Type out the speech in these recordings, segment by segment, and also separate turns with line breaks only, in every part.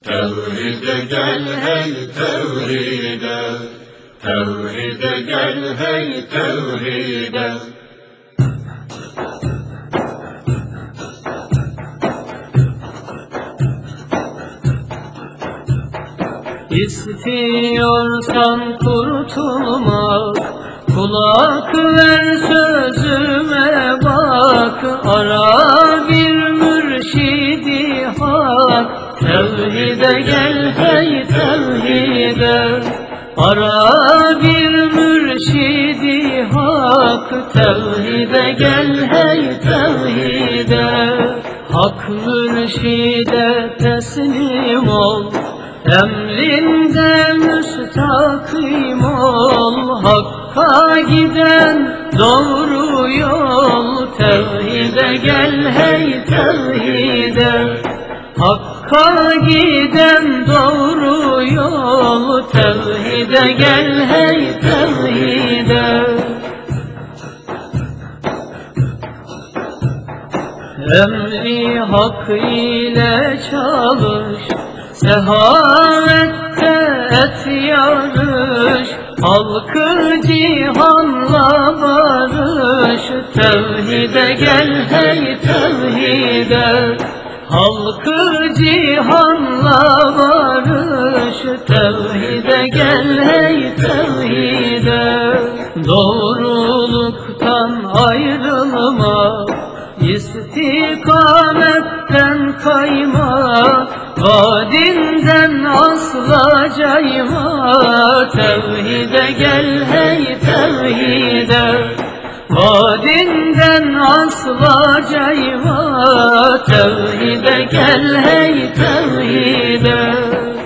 Tevhide gel hey tevhide, tevhide gel hey tevhide.
İstiyorsan kurtulmak, kulak ver sözüme bak. Ara bir mürşidi hak, tevhide gel hey tevhide. Ara bir mürşidi hak, tevhide gel hey tevhide. Hak mürşide teslim ol, emrinde müstakim ol. Hakka giden doğru yol, tevhide gel hey tevhide. Hakka giden doğru yol, tevhide gel hey tevhide. Emri hak ile çalış, sehavette et yarış. Halkı cihanla barış, tevhide gel hey tevhide. Halkı cihanla barış, tevhide gel hey tevhide. Doğruluktan ayrılma, İstikametten kayma, vaadinden asla cayma. Tevhide gel hey tevhide. Vaadinden asla cayma, tevhide gel hey tevhide.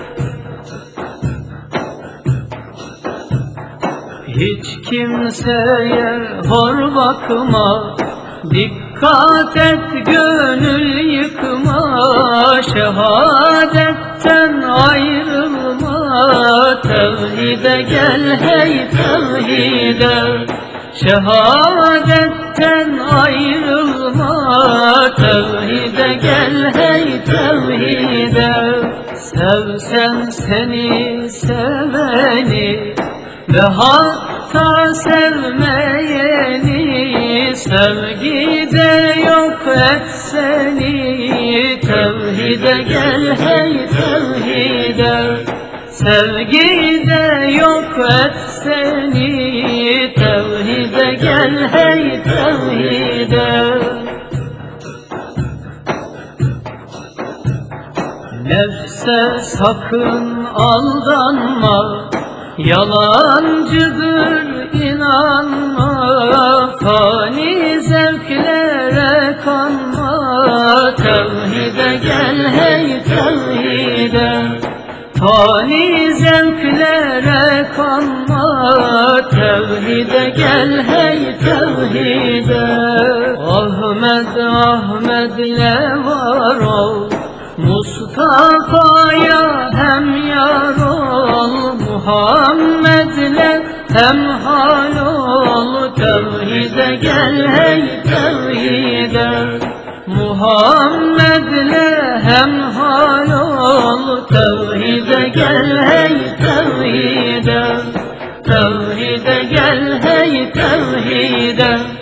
Hiç kimseye hor bakma, dikkat et gönül yıkma. Şehadetten ayrılma, tevhide gel hey tevhide. Şehadetten ayrılma, tevhide gel hey tevhide. Sevsen seni seveni ve hatta sevmeyeni, sevgide yok et seni, tevhide gel hey tevhide. Sevgide yok et seni, tevhide gel hey tevhide. Nefse sakın aldanma, yalancıdır inanma. Fani zevklere kanma, tevhide gel hey tevhide. Fani zevklere kanma, tevhide gel hey tevhide. Ahmet Ahmet'le var ol, Mustafa'ya hem yar ol. Muhammed'le hemhal ol, tevhide gel hey tevhide. Muhammed'le hemhal ol, tevhide gel hey tevhide. Tevhide gel hey tevhide.